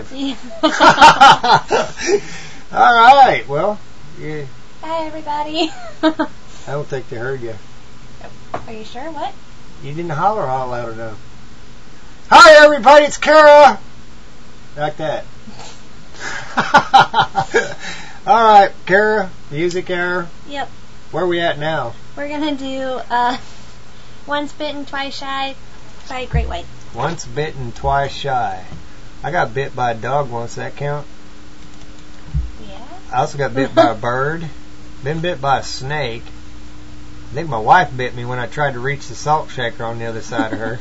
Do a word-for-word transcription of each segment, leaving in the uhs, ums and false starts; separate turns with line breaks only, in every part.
live.
Yeah.
All right. Well, yeah.
Hi, everybody.
I don't think they heard you.
Are you sure? What?
You didn't holler all loud enough. Hi, everybody. It's Kara. Like that. All right, Kara. Music error.
Yep.
Where are we at now?
We're gonna do uh, Once Bitten, Twice Shy by Great White.
Once bitten, twice shy. I got bit by a dog once. That count?
Yeah.
I also got bit by a bird. Been bit by a snake. I think my wife bit me when I tried to reach the salt shaker on the other side of her.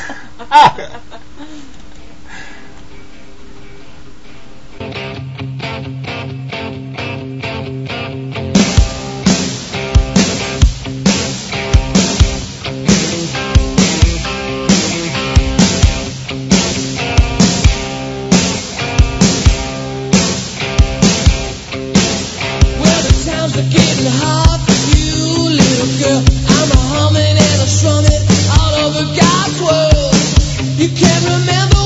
Times are getting hard for you, little girl. I'm a humming and a strumming all over God's world. You can't remember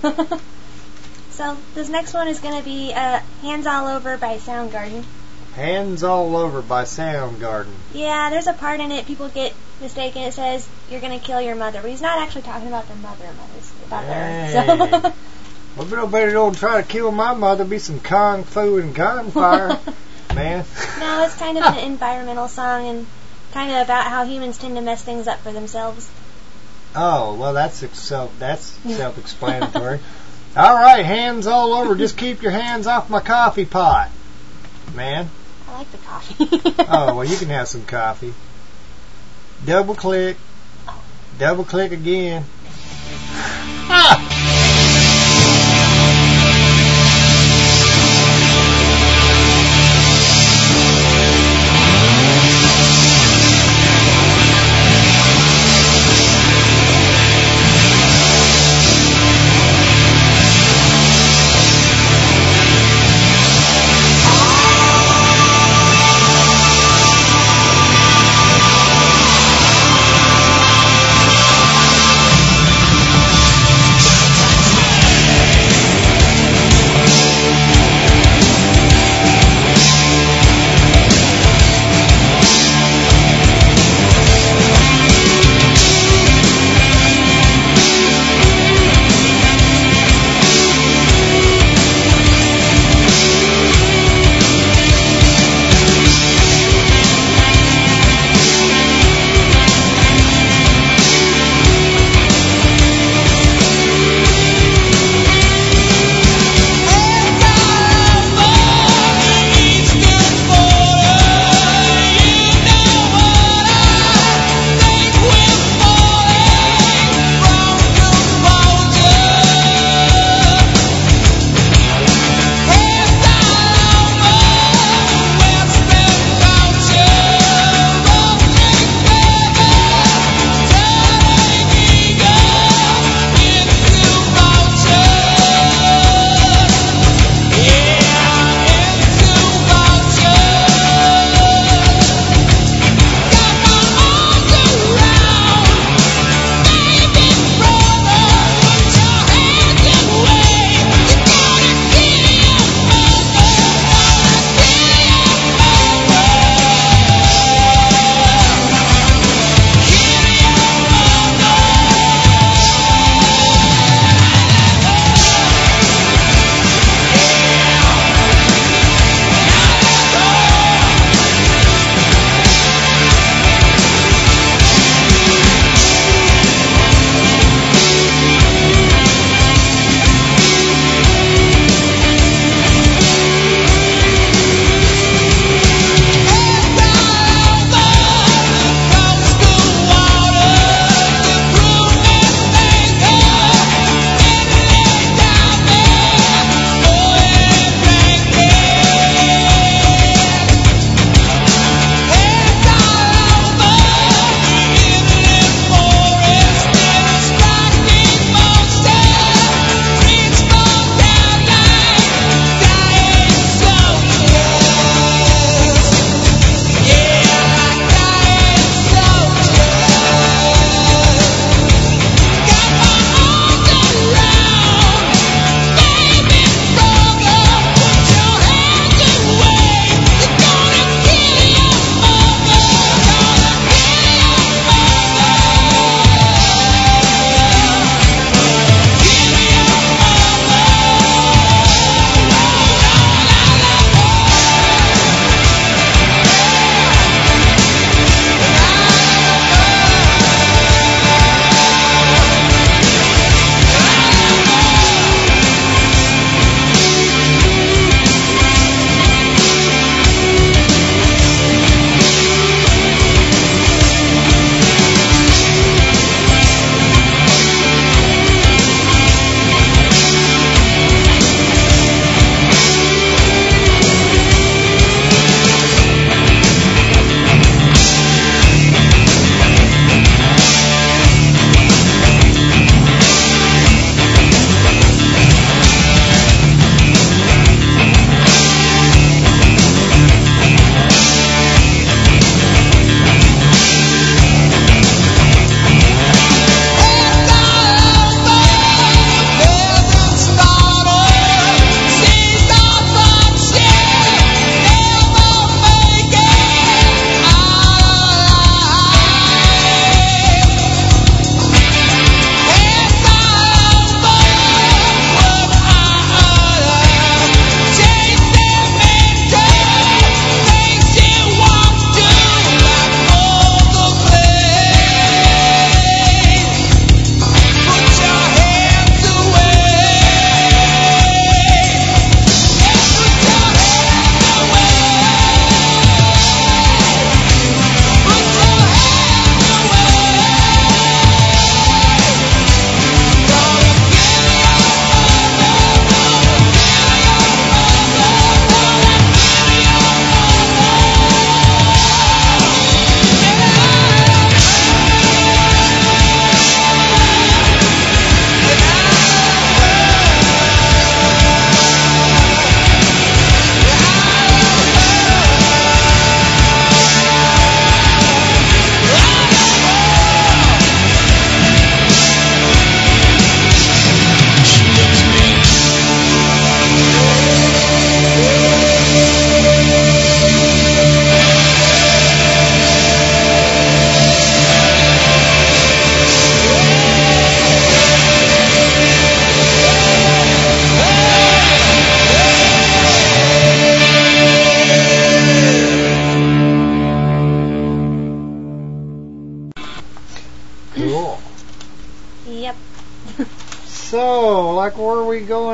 So this next one is going to be uh, Hands All Over by Soundgarden.
Hands All Over by Soundgarden.
Yeah, there's a part in it people get mistaken. It says you're going to kill your mother, but he's not actually talking about their mother. Mother's about
Hey.
their. So.
Well, but nobody don't try to kill my mother. Be some kung fu and gunfire, man.
No, it's kind of an environmental song and kind of about how humans tend to mess things up for themselves.
Oh, well, that's ex- self that's self-explanatory. All right, hands all over. Just keep your hands off my coffee pot, man.
I like the coffee.
Oh, well, you can have some coffee. Double click. Double click again. Ah!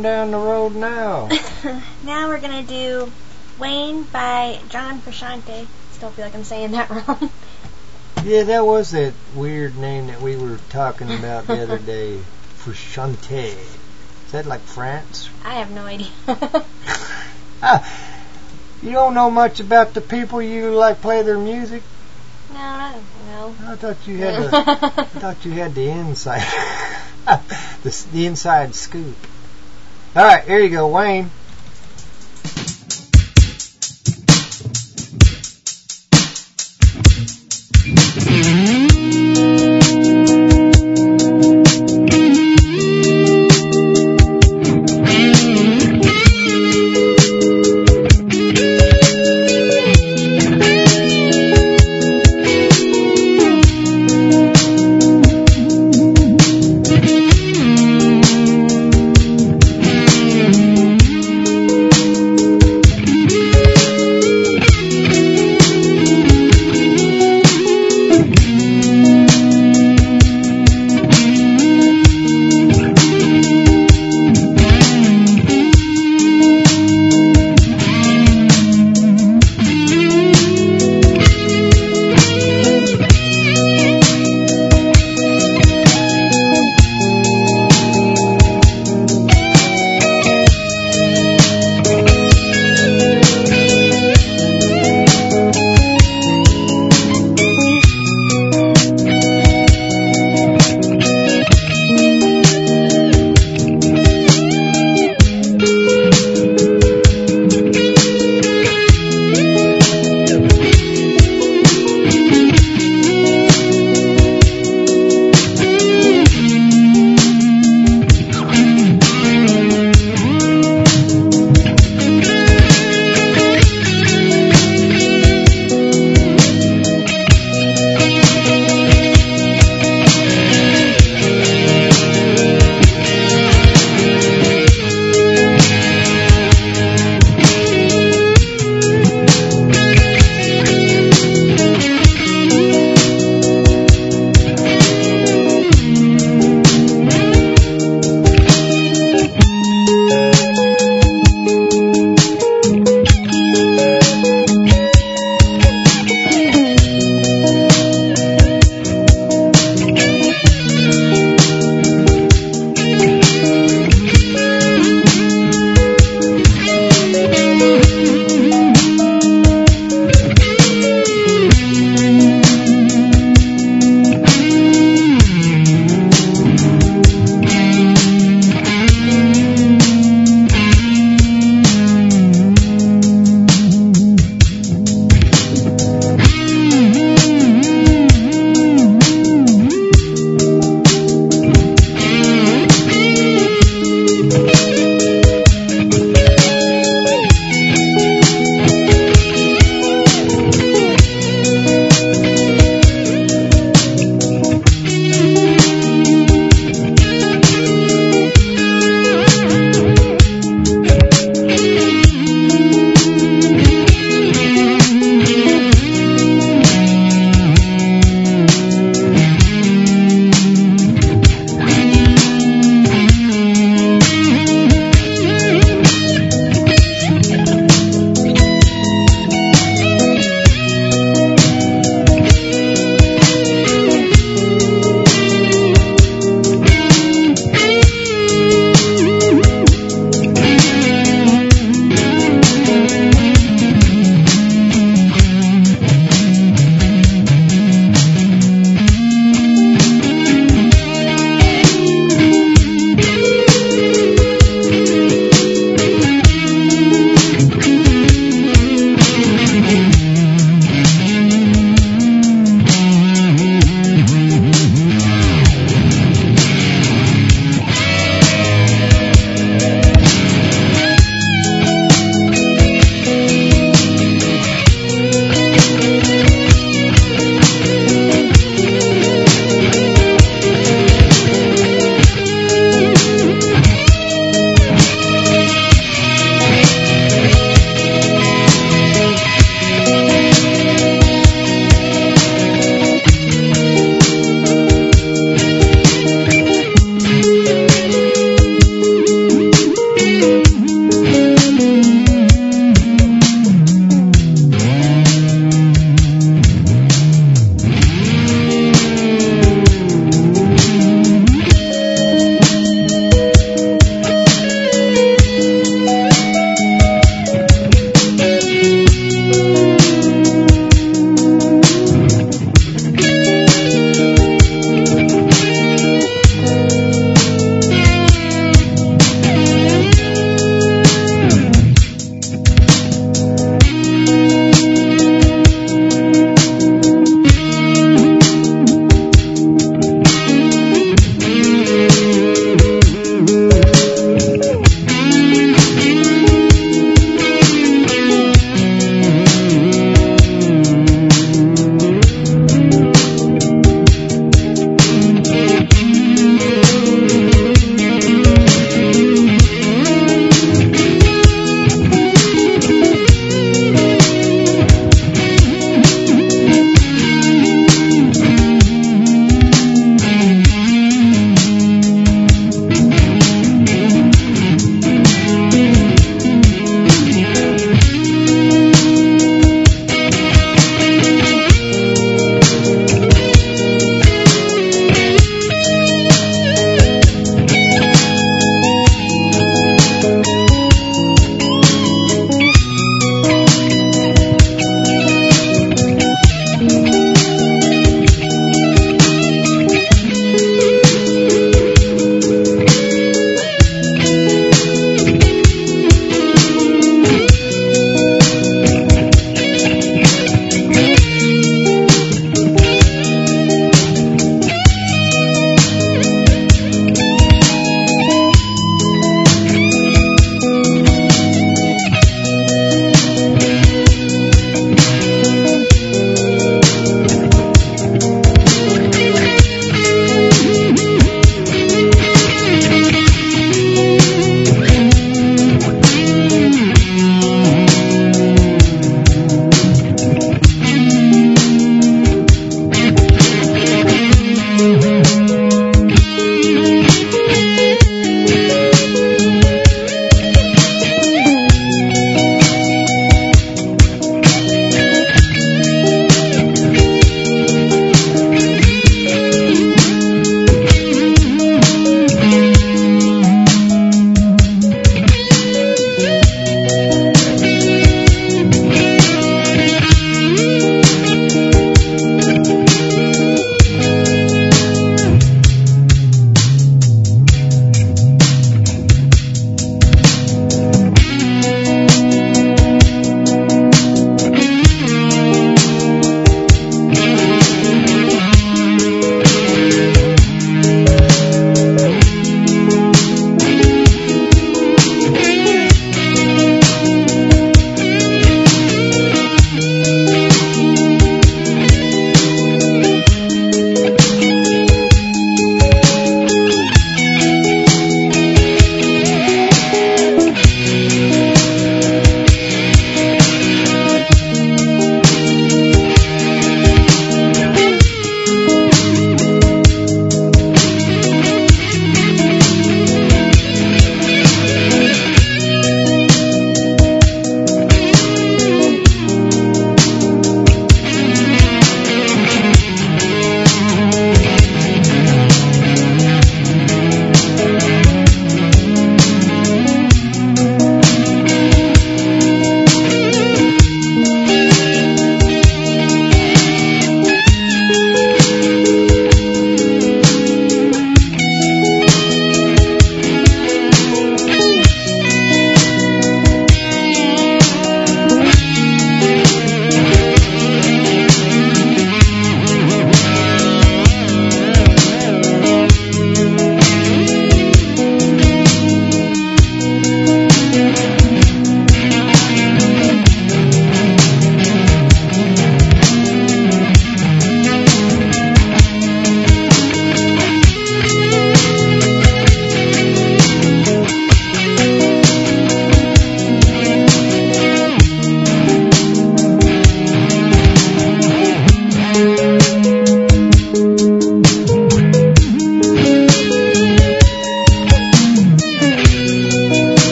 going down the road now?
Now we're gonna do Wayne by John Frusciante. Still feel like I'm saying that wrong.
Yeah, that was that weird name that we were talking about the other day. Frusciante. Is that like France?
I have no idea.
Ah, you don't know much about the people you like play their music?
No, I don't know.
I thought you had the, I thought you had the inside, the, the inside scoop. All right, here you go, Wayne.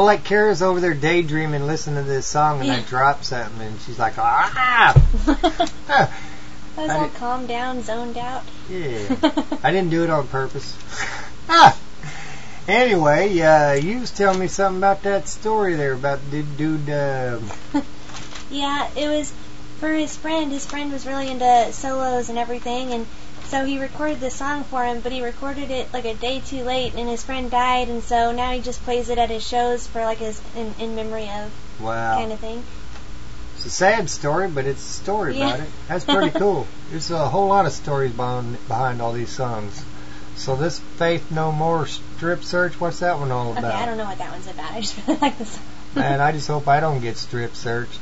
like Kara's over there daydreaming, listening to this song, and I drop something, and she's like, ah!
I was
I
all
did-
calmed down, zoned out.
Yeah. I didn't do it on purpose. ah! Anyway, uh, you was telling me something about that story there about the dude, uh,
Yeah, it was for his friend. His friend was really into solos and everything, and so he recorded the song for him, but he recorded it like a day too late, and his friend died, and so now he just plays it at his shows for like his in, in memory of
wow.
kind of thing.
It's a sad story, but it's a story
Yeah.
about it. That's pretty cool. There's a whole lot of stories behind, behind all these songs. So this Faith No More strip search, what's that one all
Okay,
about?
I don't know what that one's about. I just really like the song.
Man, I just hope I don't get strip searched.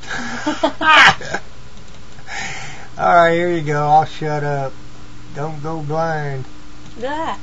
Alright, here you go. I'll shut up. Don't go blind.
Blah.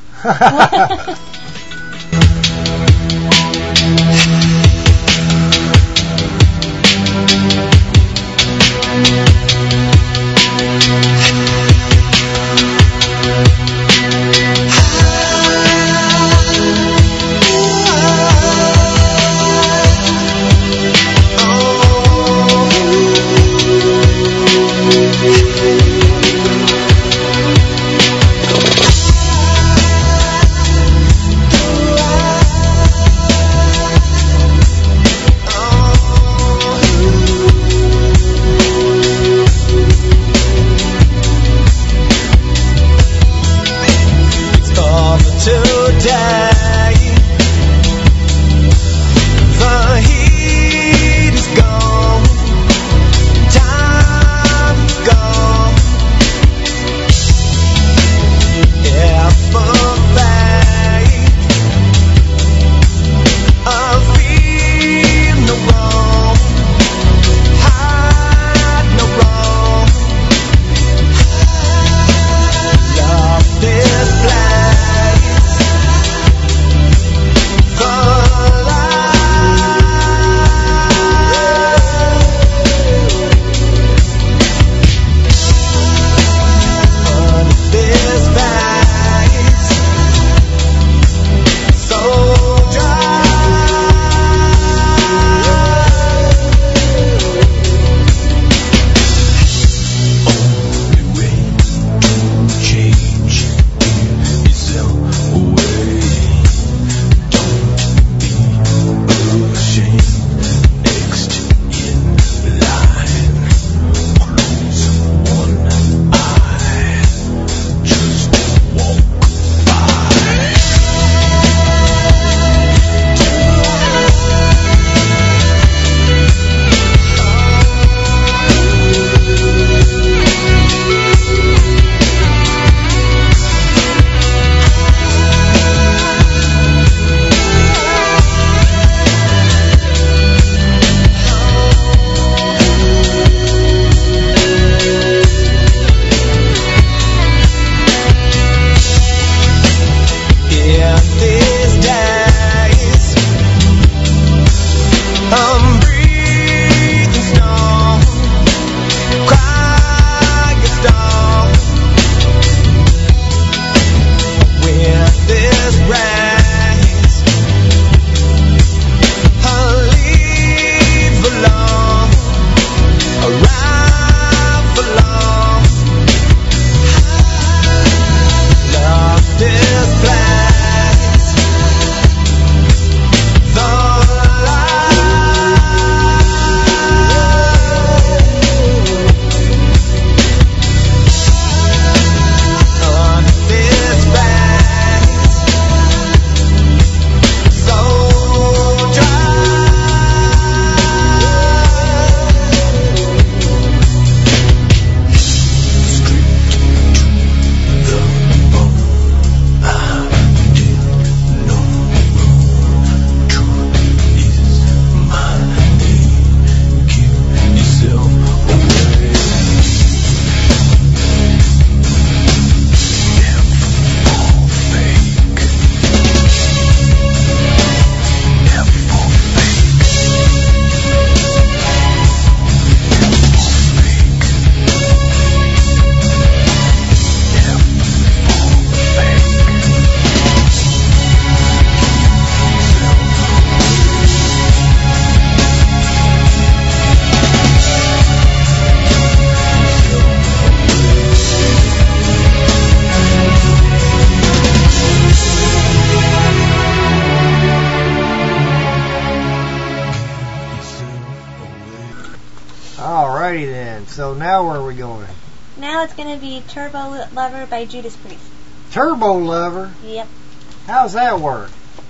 Alrighty then. So now where are we going?
Now it's going to be Turbo Lover by Judas Priest.
Turbo Lover?
Yep.
How's that work?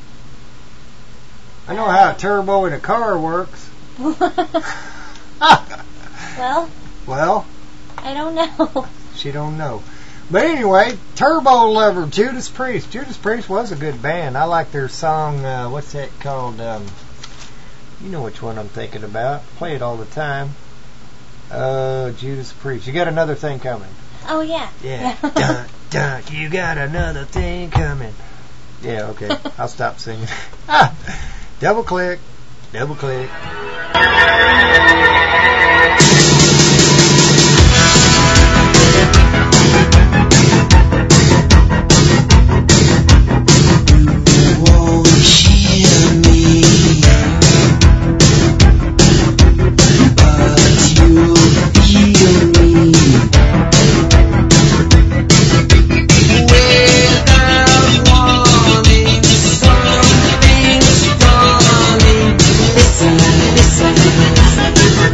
I know how a turbo in a car works.
Well,
Well,
I don't know.
she don't know. But anyway, Turbo Lover, Judas Priest. Judas Priest was a good band. I like their song, uh, what's that called? Um, you know which one I'm thinking about. Play it all the time. Uh, Judas Priest. You got another thing coming.
Oh, yeah.
Yeah. dun, dun, you got another thing coming. Yeah, okay. I'll stop singing. ah, double click. Double click.
Listen, listen.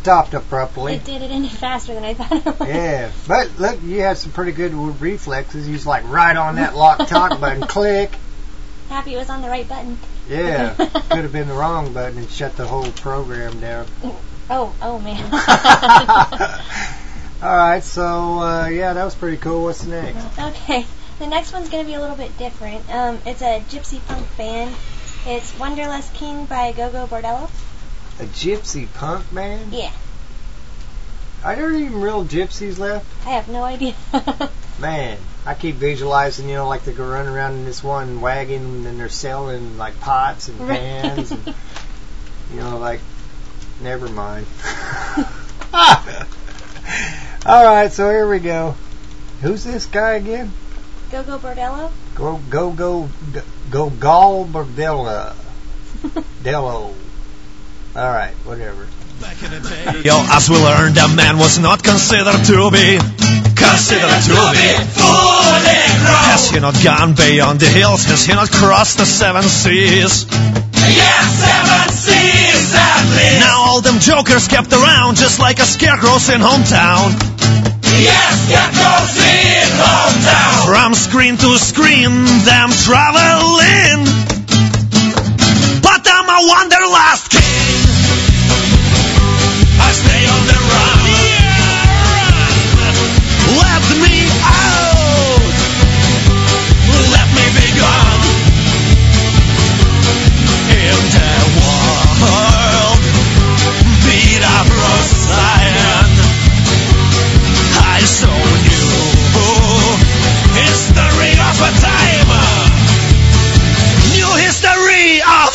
stopped abruptly.
It did. It ended faster than I thought it would.
Yeah, but look, you had some pretty good reflexes. You was like right on that lock talk button, click.
Happy it was on the right button.
Yeah, could have been the wrong button and shut the whole program down.
Oh, oh man.
All right, so uh, yeah, that was pretty cool. What's next?
Okay, the next one's going to be a little bit different. Um, it's a gypsy punk band. It's Wanderlust King by Go-Go Bordello.
A gypsy punk band?
Yeah.
Are there even real gypsies left?
I have no idea.
Man, I keep visualizing, you know, like they go run around in this one wagon and they're selling like pots and pans and, you know, like, never mind. All right, so here we go. Who's this guy again?
Go-Go Bordello?
Go, go, go, go, go, Gall Bordello. Dello. All right, whatever.
Back in the day, yo, as we learned, a man was not considered to be considered to be fully grown. Has he not gone beyond the hills? Has he not crossed the seven seas?
Yes, seven seas at least.
Now all them jokers kept around just like a scarecrows in hometown.
Yes, scarecrows in hometown.
From screen to screen, them traveling. But I'm a wanderlust king. I stay on the run. Yeah, run. Let me out. Let me be gone. In the world, beat up Rosalind. I saw new history of a time. New history of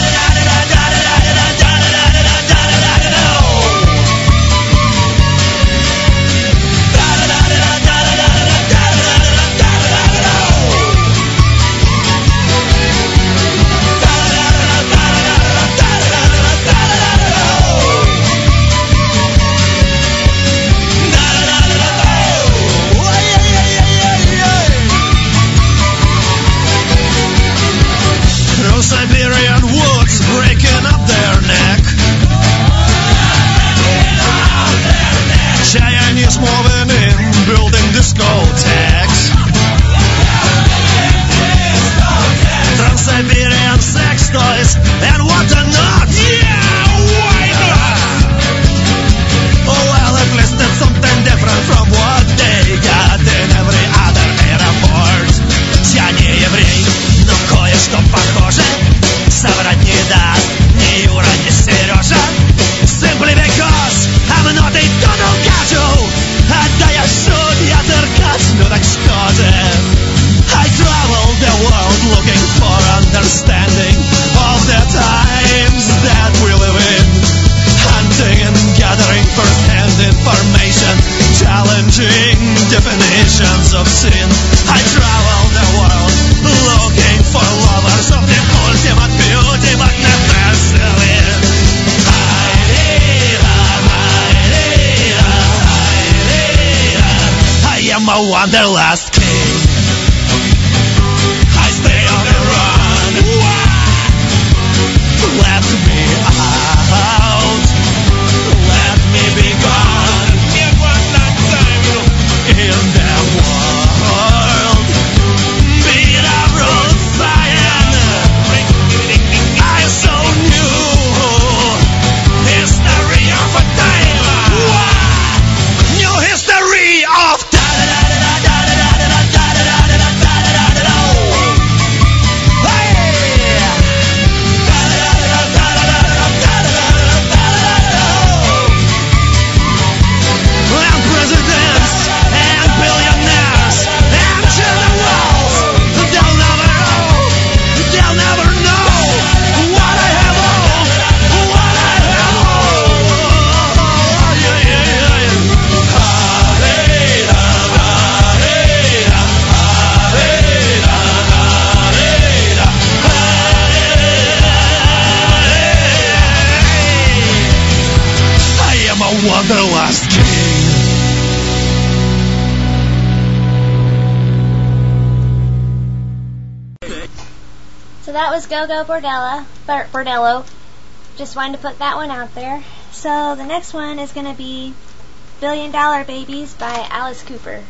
Siberian woods breaking up their neck. Chinese moving in, building discotheques. Trans-Siberian sex toys and whatnot. Yeah, why not? Oh well, at least it's something different from what they got in every other airport. Я не еврей, но кое-что похоже. Соврать не даст ни Юра, ни Сережа. Simply because I'm not a Donald Gajo. Отдай судья теркач, ну так что же? I travel the world looking for understanding of the times that we live in. Hunting and gathering first-hand information, challenging definitions of sin. I travel the world looking for lovers of the ultimate beauty, but never selling. I am a wanderlust king. I stay on the run. Let me out. Let me be gone. In the world, beat up road sign. I so new history of a time. New history of time. Wanderlust King.
So that was Go-Go Bordello. Bor- Bordello. Just wanted to put that one out there. So the next one is going to be Billion Dollar Babies by Alice Cooper.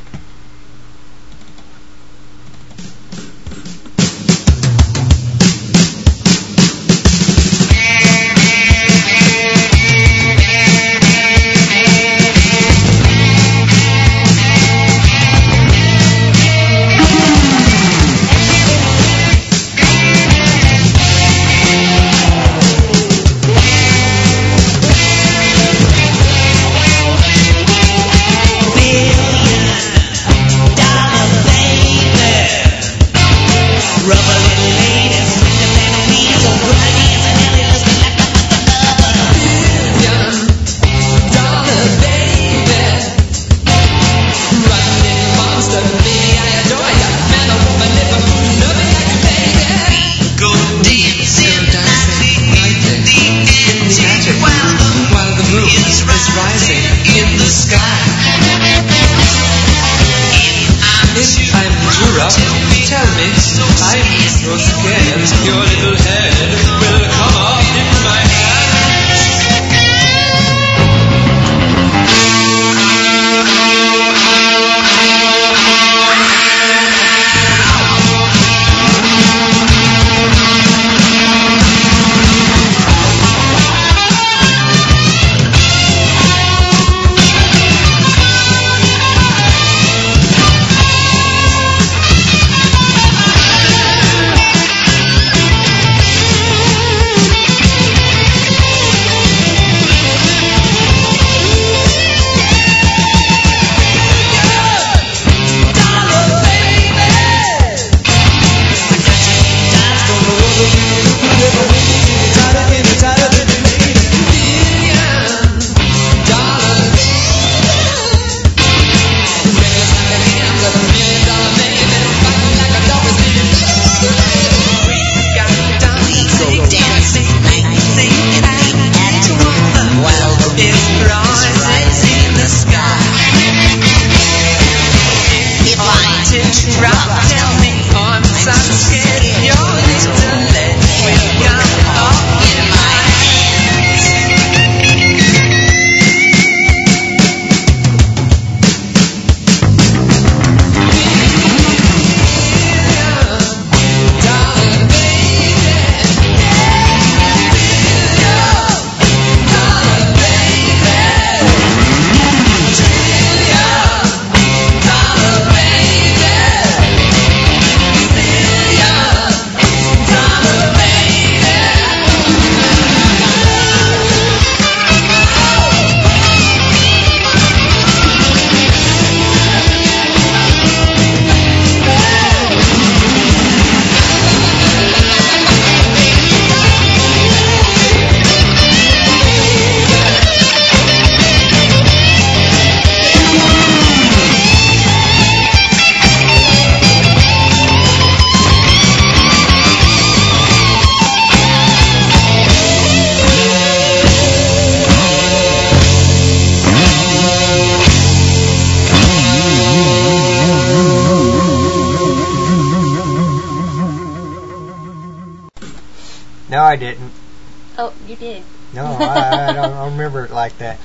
No, I didn't.
Oh, you did.
No, I, I, don't, I don't remember it like that.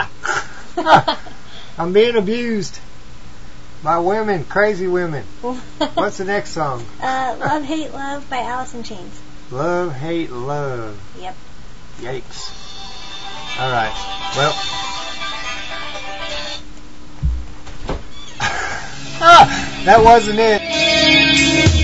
Ah! I'm being abused by women, crazy women. What's the next song?
Uh, Love, Hate, Love by Alice in Chains.
Love, Hate, Love.
Yep.
Yikes. All right. Well. Ah, that wasn't it.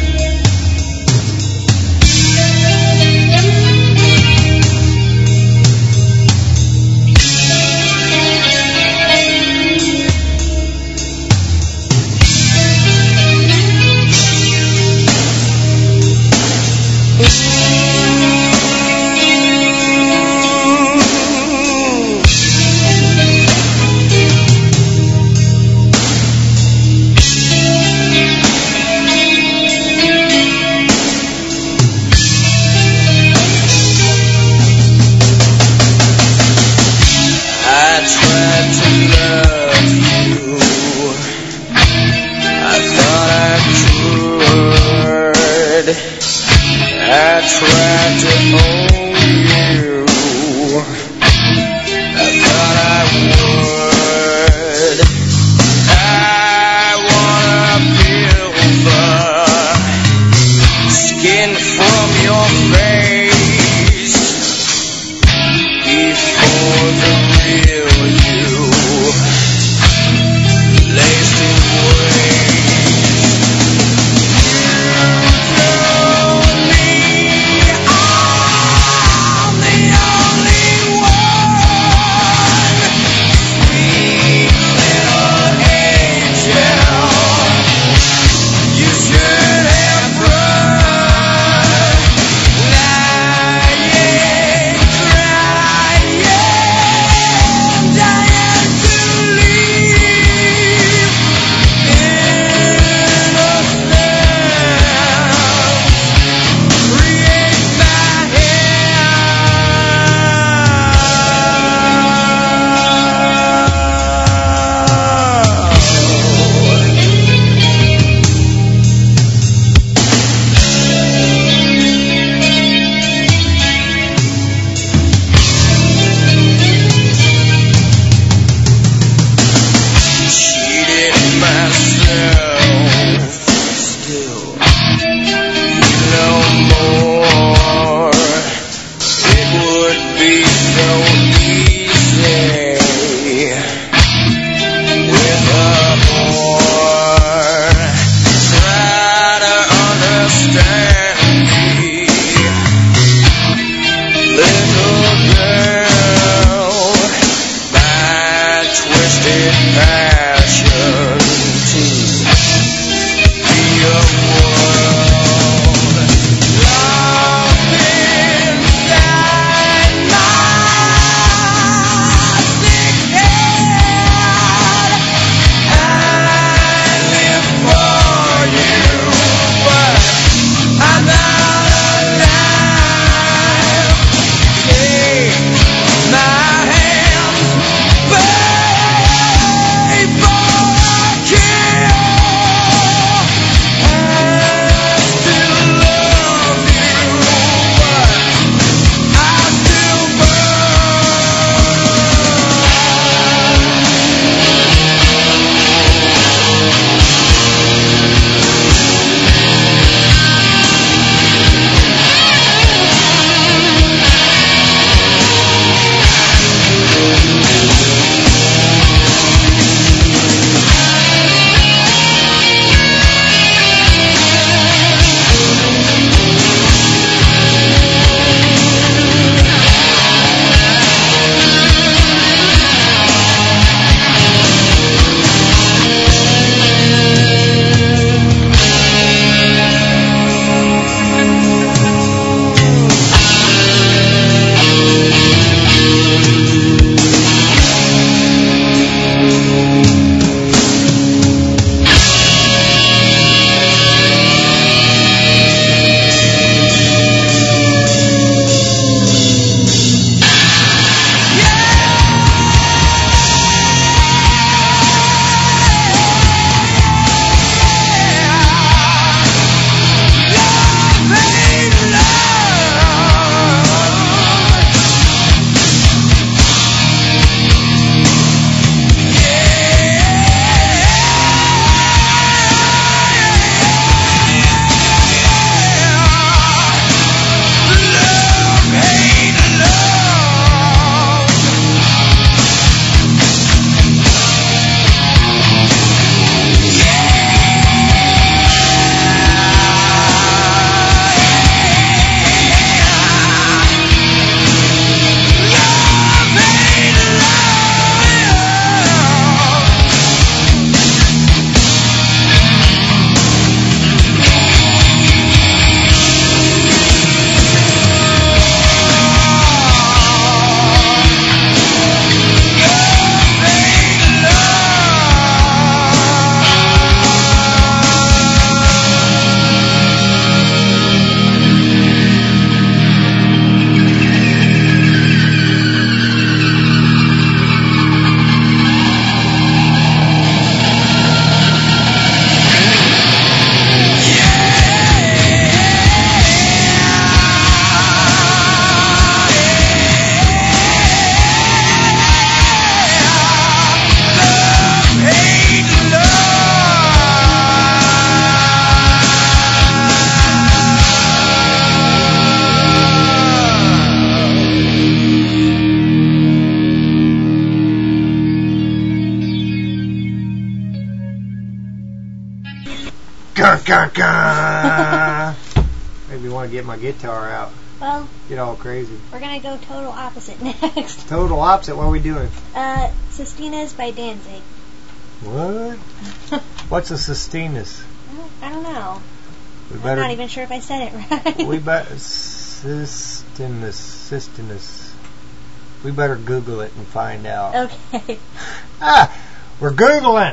Ka-ka-ka. Maybe want to get my guitar out.
Well,
Get all crazy.
we're gonna go total opposite next.
Total opposite. What are we doing?
Uh, Sistina's by Danzig.
What? What's a Sistina's?
I don't know.
We
I'm
better.
not even sure if I said it right.
We better. Sistinus. Sistinus. We better Google it and find out.
Okay.
Ah, we're Googling.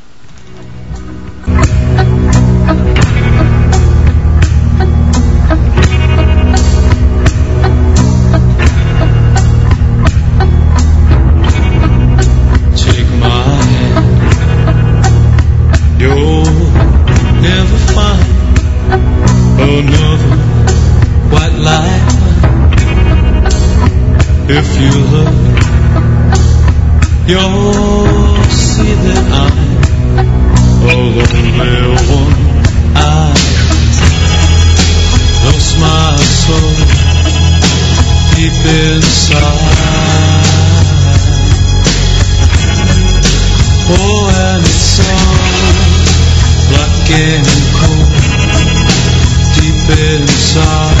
Take my hand, you'll never find another white light. If you look, you'll see that I'm a lonely one. I lost my soul deep inside. Oh, and it's all black and cold deep inside.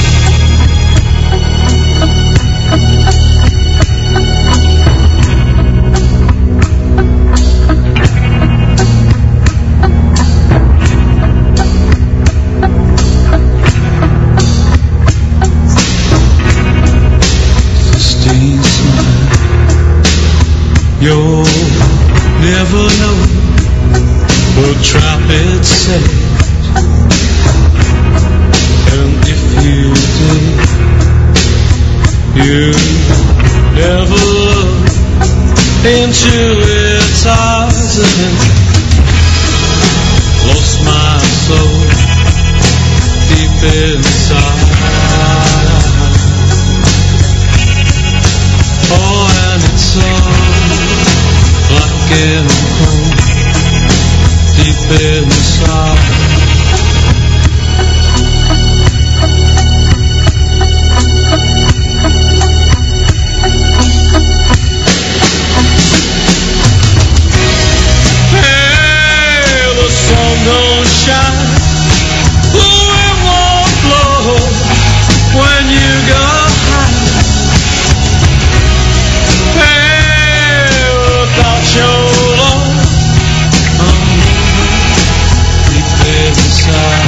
Christine smile, you'll never know the trap it set. And if you did, you never look into its eyes and lost my soul deep inside. Oh, and it's all black and cold deep inside. Hey, the sun don't shine, the wind won't blow when you go high. Hey, without your love, I'm deep inside.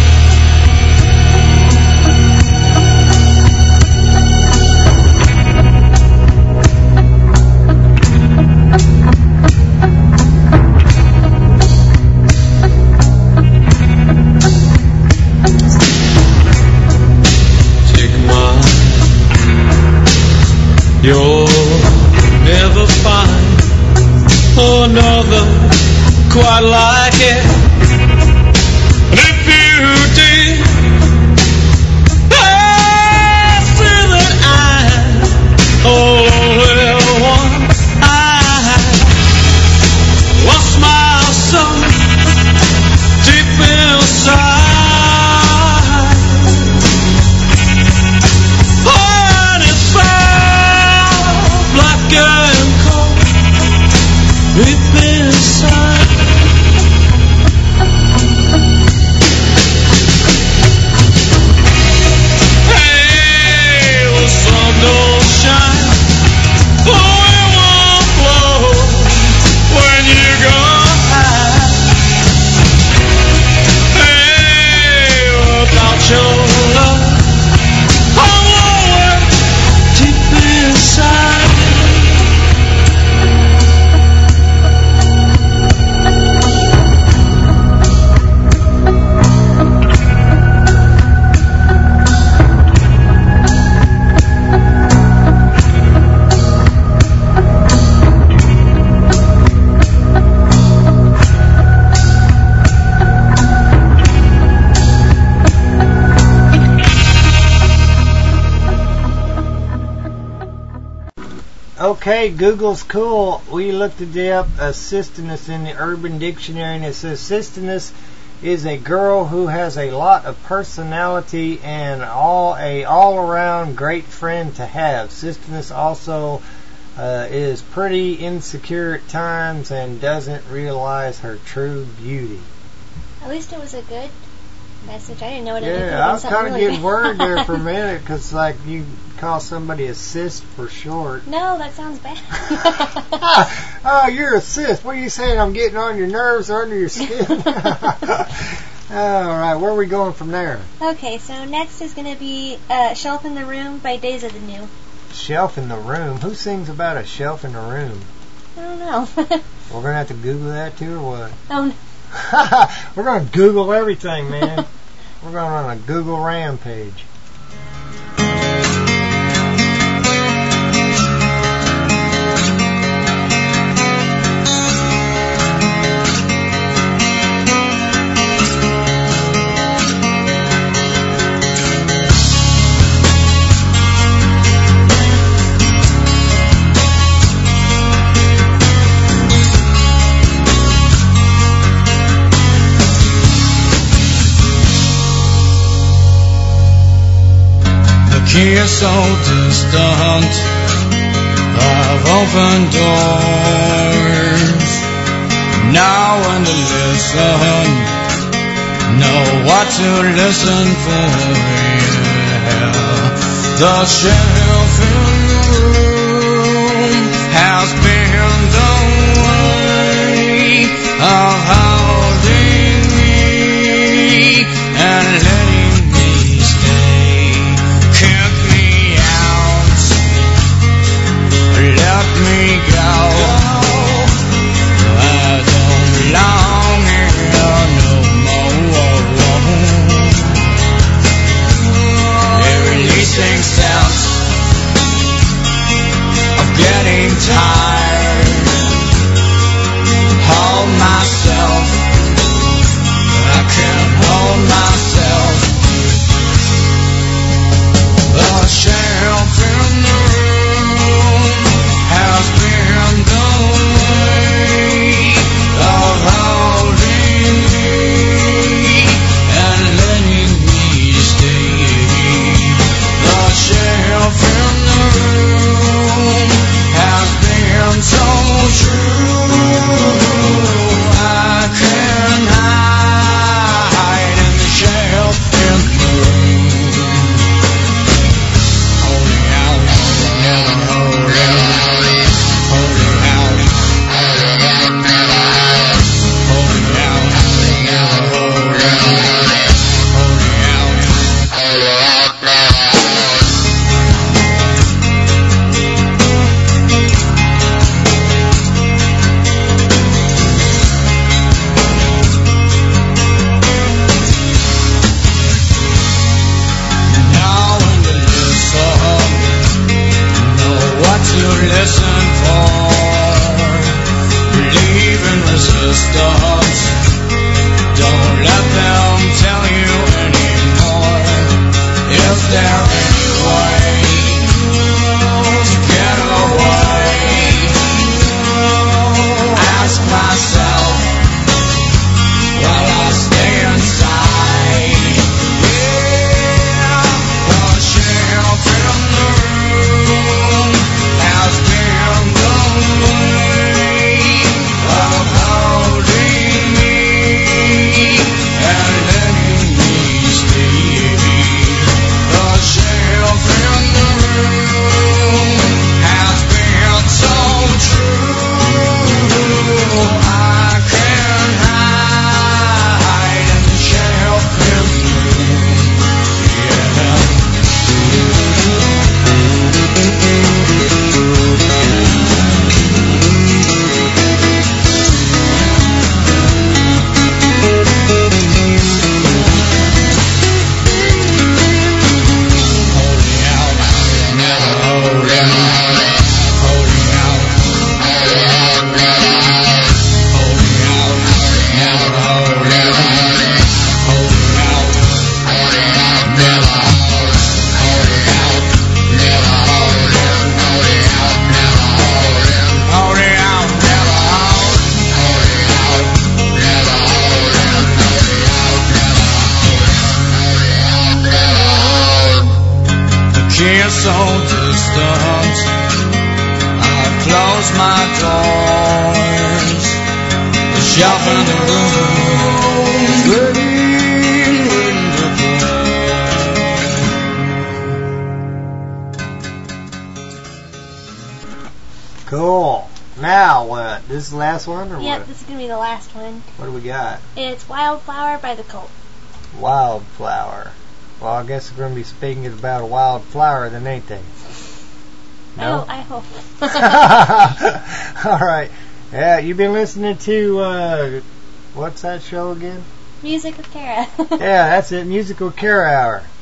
Take mine, you'll never find another quite like it. And if you did, I feel that I'm the only one. I lost my soul deep inside. Oh, and it's all black and cold deep inside. Hey, the sun don't shine, the wind won't blow when you go high. Hey, without your love, I'm lower deep inside.
Okay, Google's cool. We looked it up, Sistinus in the Urban Dictionary, and it says Sistinus is a girl who has a lot of personality and all a all-around great friend to have. Sistinus also uh, is pretty insecure at times and doesn't realize her true beauty.
At least it was a good message. I didn't know what it
Yeah, I was
kind
of
really
getting worried there for a minute because, like, you call somebody a cis for short.
No, that sounds bad.
Oh, you're a cis. What are you saying? I'm getting on your nerves or under your skin? All right, where are we going from there?
Okay, so next is going to be uh, Shelf in the Room by Days of the New.
Shelf in the Room? Who sings about a shelf in the room?
I don't know.
We're going to have to Google that too, or what?
Oh, no.
We're going to Google everything, man. We're going on a Google rampage.
Kiss so distant of open doors. Now when to listen, know what to listen for. Yeah. The shelf in the room has been the way of holding me and letting me stay. Kick me out, let me go. I don't belong here no more. They're releasing sense of getting tired. Hold myself, I can't hold myself. The shelf in the room has been the way of holding me and letting me stay. The shelf in the room has been so true. I can hide in the shelf in the room. Holding out, never holding out. Holding out, holding out, never holding out. Holding out, holding out, never. Now when to listen, know what to listen for. Believe in resistance. Don't let them tell you anymore. Is there any way to get away? Ask myself while I stay inside. Yeah, the shelf in the room has been the way of holding me and letting me stay. The shelf in the room has been so true. I can hide in the shelf in the room. Yeah. Holding out, never holding out. Holding out, holding out, never. Holding out, never holding out. Holding out, holding out, never. Holding out, never holding. Holding out, never holding. Holding out, never hold. Holding out, never holding. Holding out, never holding. Holding out, never hold. The kiss so distant, I've closed my doors. The shelf in the room fading into black.
Cool. Now what? This is the last one, or
Yep,
what?
this is going to be the last one.
What do we got?
It's Wildflower by The Cult.
Wildflower. Well, I guess we're going to be speaking about a wildflower, then, ain't they? No?
Oh, I hope.
All right. Yeah, you've been listening to, uh, what's that show again?
Music with Kara.
Yeah, that's it. Musical Care Hour.